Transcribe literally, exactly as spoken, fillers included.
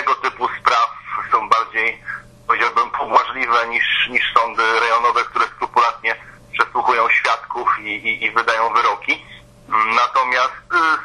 tego typu spraw są bardziej, powiedziałbym, pobłażliwe niż, niż sądy rejonowe, które skrupulatnie przesłuchują świadków i, i, i wydają wyroki. Natomiast